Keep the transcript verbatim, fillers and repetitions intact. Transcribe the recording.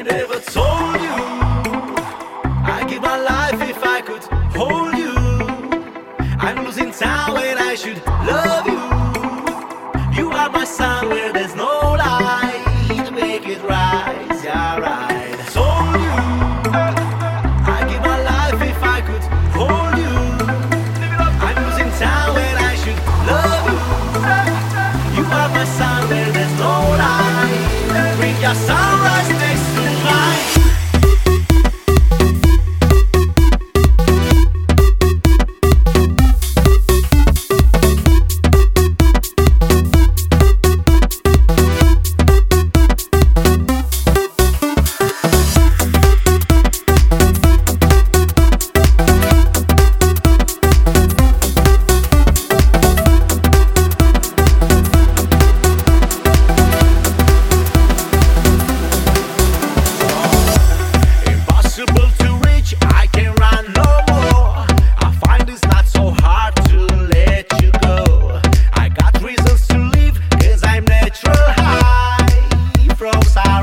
I never told you I'd give my life if I could hold you. I'm losing time when I should love you. You are my sun where there's no light. Make it rise, yeah, right. Told you I'd give my life if I could hold you. I'm losing time when I should love you. You are my sun where there's no light. Bring your sunrise next to mine. From Sarah.